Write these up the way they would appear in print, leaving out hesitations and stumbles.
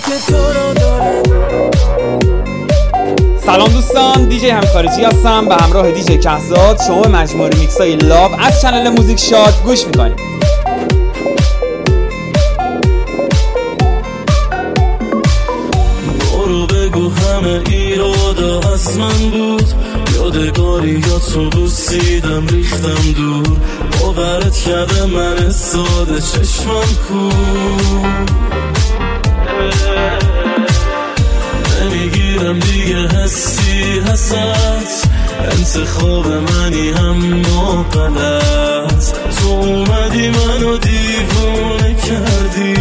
که تو رو داره. سلام دوستان، دیجی همین خارجی هستم به همراه دیجی کهزاد. شما به مجموعه ریمیکس‌های لاو از چنل موزیک شاد گوش میکنید. برو بگو همه ایراده از من بود، یادگاریاتو بوسیدم ریختم دور، باورت کرده من ساده چشمم کور، نمیگیرم دیگه حسی هست، انتخاب منی اما غلط، تو اومدی منو دیوونه کردی،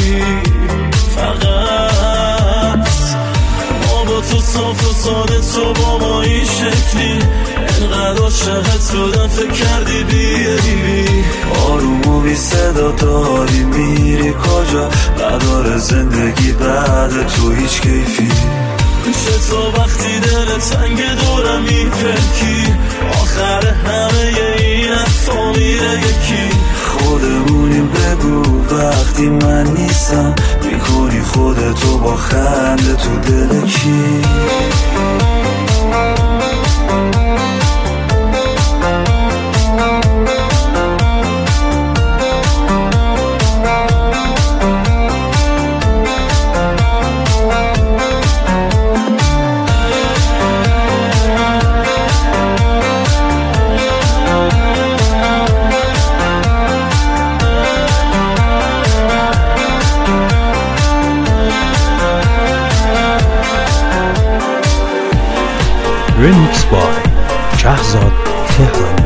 فقط ما با تو صاف و ساده، تو با ما این شکلی، انقدر عاشقت بودم فکر کردی بیایی، آروم و بی صدا داری میری کجا، نداره زندگی بعد تو هیچ کیفی، چطور وقتی دل تنگ دورم میپلکی، آخر همه این حرفا میره یکی، خودمونیم بگو وقتی من نیستم، میکنی خودتو با خنده تو دل کی. Remix by Kehzad Tehrani.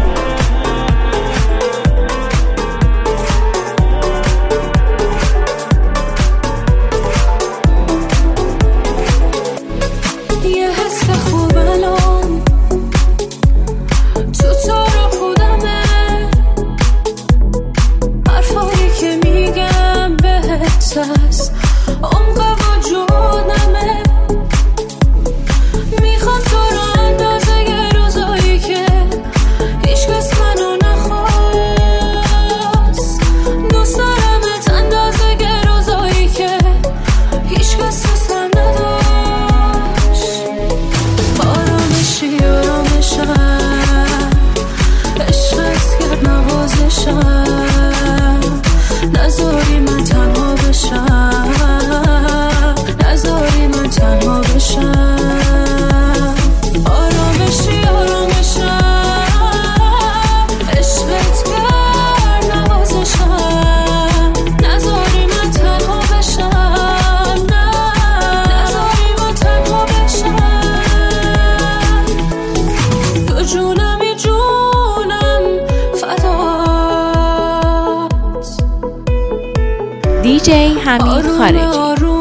دیجی همین خارجی.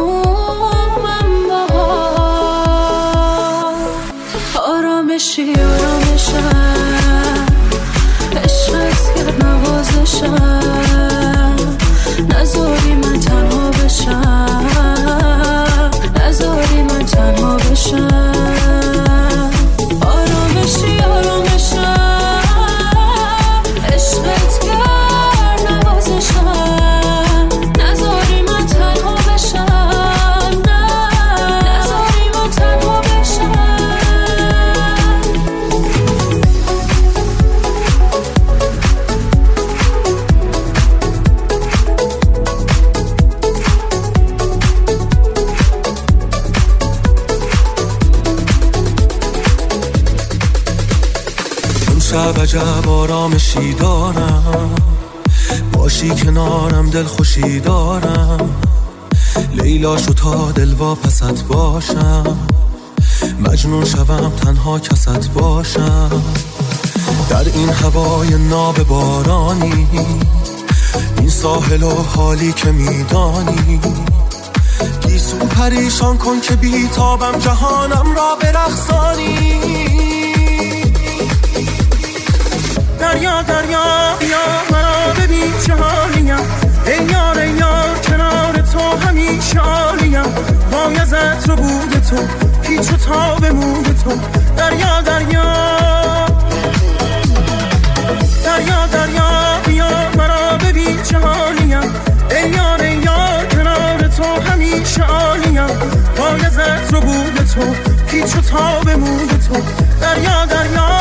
آرامشی آرامشم، عشقت کرد نوازشم، نذاری من تنها بشم، نذاری من تنها بشم، آرامشی آرامشم، عشقت کرد نوازشم، نذاری من تنها بشم، نذاری من تنها بشم. شب عجب آرامشی دارم، باشی کنارم دل خوشی دارم، لیلا شو تا دل واپست باشم، مجنون شوم تنها کست باشم، در این هوای ناب بارانی، این ساحل و حالی که میدانی، گیسو پریشان کن که بیتابم جهانم را برقصانی، دریا دریا بیا مرا ببین چه حالیم، ای یار ای یار کنار تو همیشه عالیم، وای از عطر و بود تو پیچ و تاب موی تو، دریا دریا دریا دریا بیا مرا ببین چه حالیم، ای یار کنار تو همیشه عالیم، تو، پیچ و تاب مود تو، دریا دریا.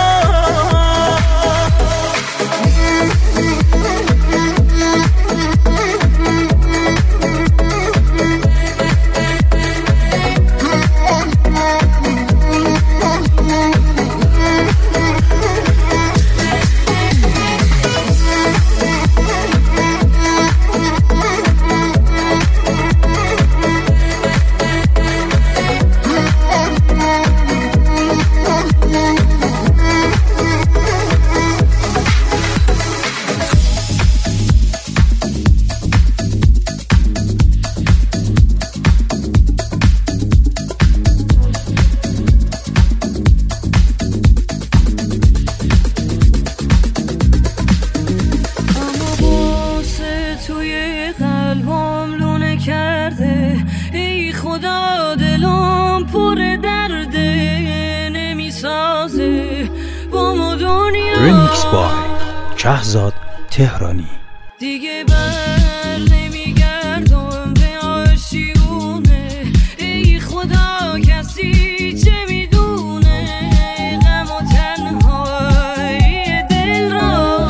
ریمیکس بای کهزاد تهرانی. دیگه بر نمیگردم به آشیونه، ای خدا کسی چه میدونه غم و تنهایی دل را.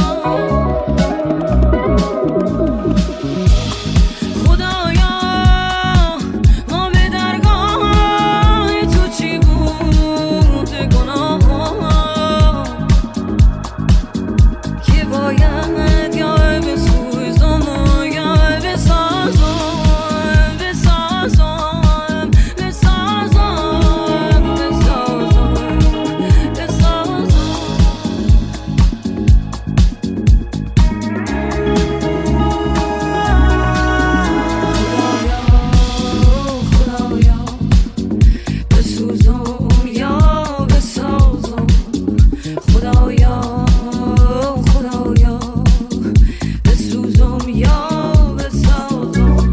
خدایا ما به درگاه تو چی بود گناه که باید یا بسوزم و یا بسازم بسازم بسازم بسازم خدایا بسوزم یا بسازم. خدایا خدایا بسوزم یا بسازم.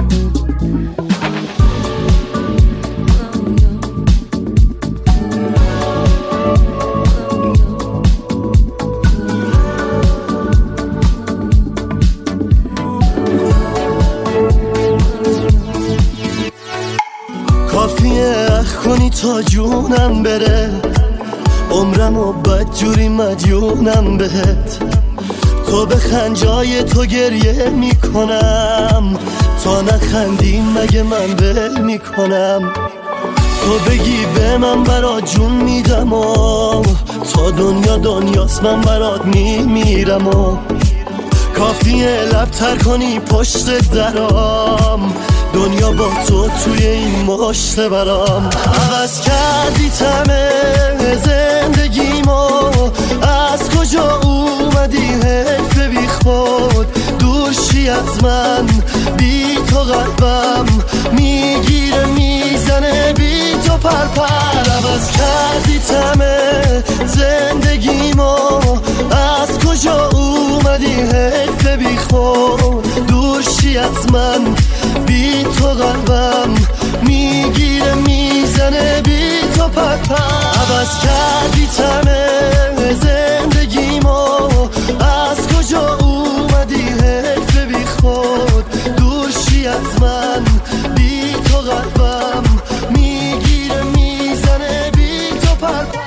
کافیه اخ کنی تا جونم بره، عمرمو بدجوری مدیونم بهت. تو بخند جای تو گریه میکنم، تا نخندی مگه من ول میکنم. تو بگی به من برات جون میدم و تا دنیا دنیاست من برات میمیرم و کافیه لب تر کنی پشت درام، دنیا با تو توی این مشت برام. عوض کردی تمه زندگیمو، از کجا اومدی حیف بی خود دور شی از من. بی تو قلبم میگیره میزنه، بی تو پرپر. عوض کردی تمه زندگیمو، از کجا اومدی حیف بی خود دور شی از من. بی تو قلبم میگیره میزنه، بی تو پرپر. عوض کردی تمه زندگیمو، از کجا اومدی حیف بی خود دور شی از من. بی تو قلبم میگیره میزنه، بی تو پرپر.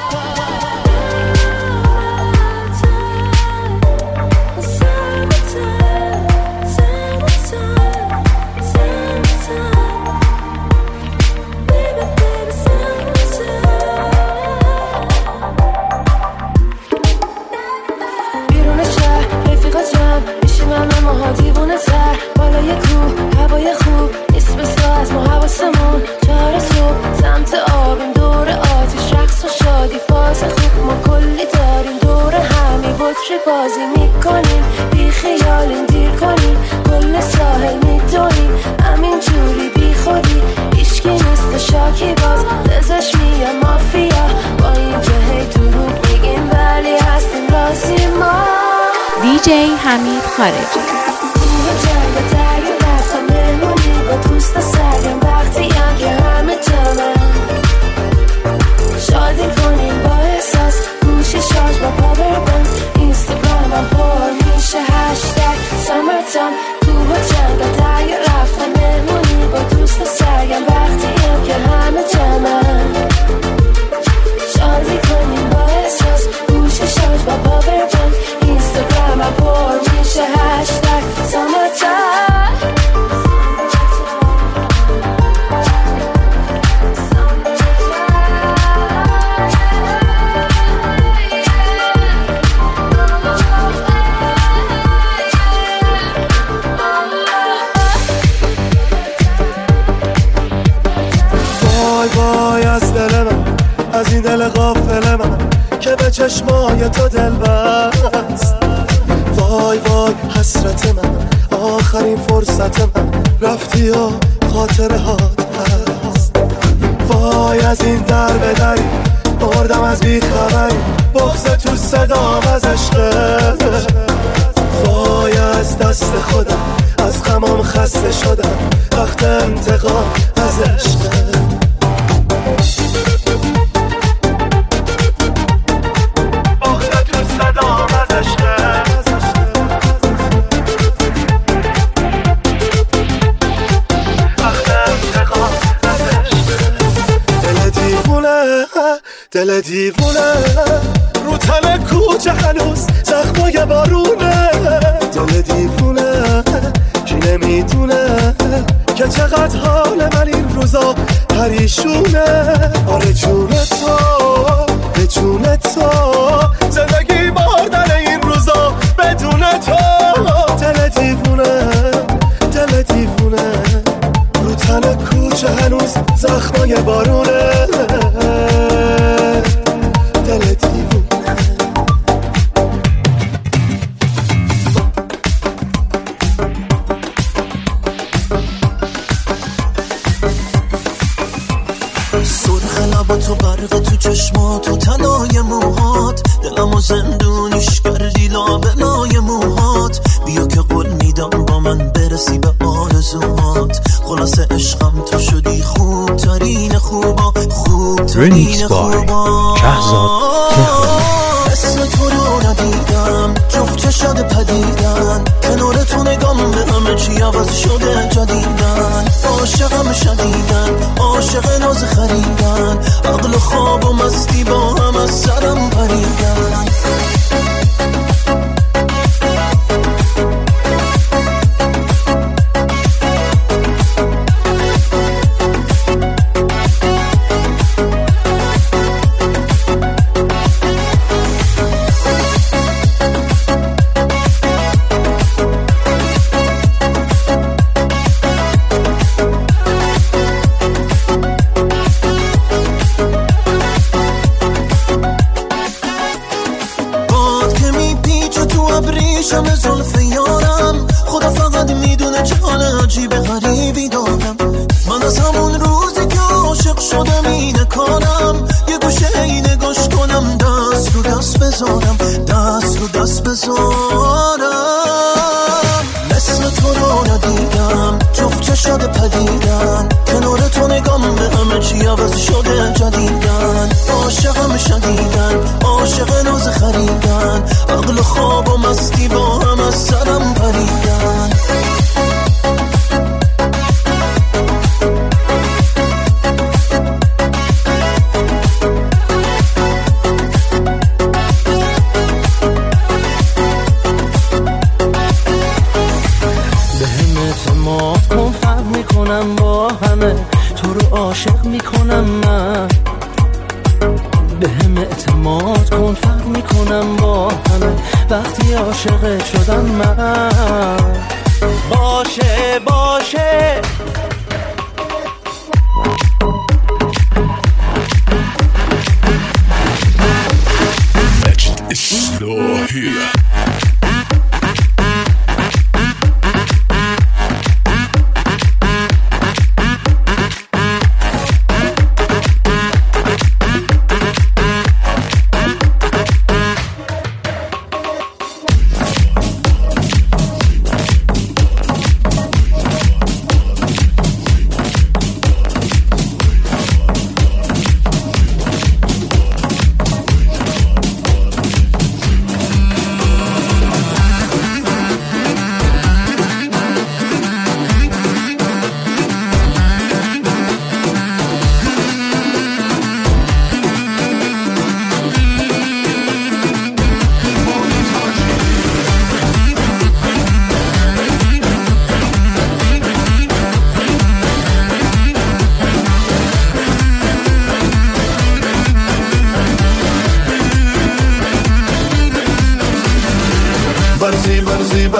ماها دیوونه تر بالای کوه، هوای خوب نیست بسا از ما حواسمون. 4 صبح سمت آبیم، دور آتیش رقص و شادی فاز خوب. ما کلی داریم دور همی بطری بازی میکنیم، بی خیالیم دیر کنیم کل ساحل میدونیم. همین جوری بی خودی ایشکی نیست شاکی باز ازش میگم مافیا، با این که هی دروغ میگیم ولی هستیم راضی ما. دیجی حمید خارجی. با دوست سرگم وقتیم که همه جمعه شادی کنیم با احساس، گوشی شارژ با پاور بند، اینستاگرامم پر میشه هشتگ سامرتام. کوه و جنگل دریا رفتن مهمونی با دوست سرگم وقتیم که همه جمعه حال میکنیم با احساس گوش شارژ با پاور بانک اینستاگرامم پر میشه هشتگ سامرتایم وای از دل من، از این دل غافل من که به چشمای تو دل بست. وای وای حسرت من، آخرین فرصت من رفتی و خاطره هات هست. وای از این در به دری مردم از بیخبری، بغض تو صدام از عشقت. وای از دست خودم، از غمام خسته شدم، وقت انتقام از عشقت. دل دیوونه رو تن کوچه هنوز زخمای بارونه. دل دیوونه کی نمیدونه که چقدر حال من این روزا پریشونه. آره جون تو به جون تو زندگی باردن این روزا بدون تو. دل دیوونه دل دیوونه رو تن کوچه هنوز زخمای بارونه. دل دیوونه سرخ لبا تو برق تو چشما تو تنای موهات دلمو زندونیش کردی لابلای موهات. بیا که قول میدم با من برسی به آرزوهات. خلاصه عشقم تو شدی خوب ترین خوبا خوب ترین خوبا. کهزاد تهرانی. اسم تو رو ندیدم جفت چشاد پدیدن کنار تو نگام به همه چی عوض شده جدیدن. عاشقم شدیدن عاشق ناز خریدن عقل خواب و مستی با هم از سرم پریدن. شم زلف یارم خدا فقط میدونه چه حال عجیب غریبی دارم. من از همون روزی که عاشق شدم اینه کارم یه گوشه نگاش کنم دست رو دست بذارم دست رو دست بذارم. مثل تو رو ندیدم جفت چشاد پدیدن کنار تو نگام به همه چی عوض شده جدیدن. عاشقم شدیدن عاشق ناز خریدن عقل خواب و مستی با هم از سرم پریدن. تو رو عاشق میکنم من بهم اعتماد کن فرق میکنم با همه وقتی عاشق شدم من. باشه باشه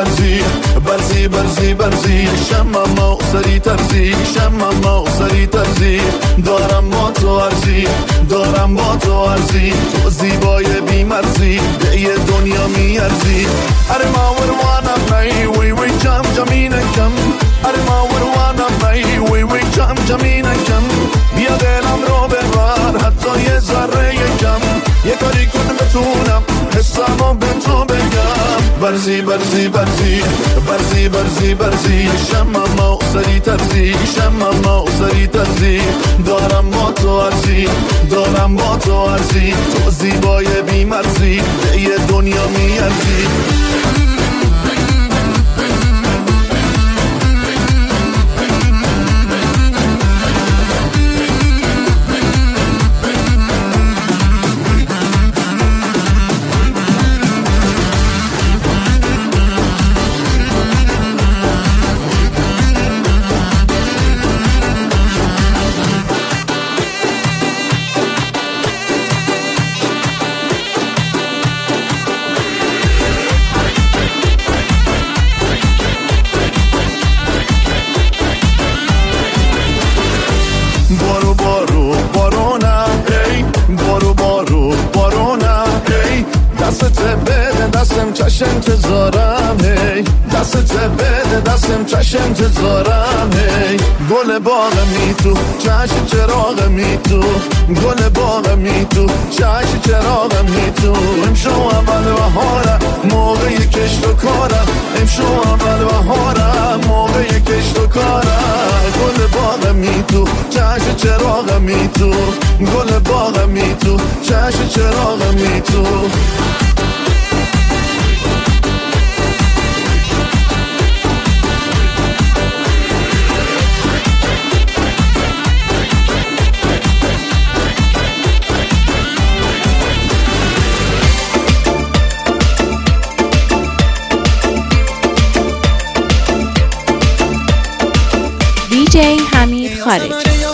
برزی برزی برزی برزی شمم سری ترزی شمم سری ترزی دارم با تو ارزی دارم با تو ارزی تو زیبای بیمرزی به یه دنیا میارزی اره ما وروانم نی وی وی جم جمینکم اره ما وروانم نی وی وی جم جمینکم بیا دلم رو ببر حتی یه ذره کم یه کاری کنم بتونم حسامو به تو بگم برزی برزی برزی برزی برزی برزی شمم سری ترزی شمم سری ترزی دارم با تو ارزی دارم با تو ارزی تو زیبای بیمرزی به یه دنیا میارزی بارو بارو بارونم ای بارو بارو بارونم ای دستت بده دستم چش انتظارم هی دستت بده دستم چش انتظارم هی گل باغ می تو چش چراغ می تو گل باغ می تو چش چراغ می تو امشو اول بهارم موقع کشت و کارم امشو اول بهارم موقع کشت و کارم گل باغ می تو چش چراغ می تو گل باغ می تو چش چراغ می تو DJ حمید خارجی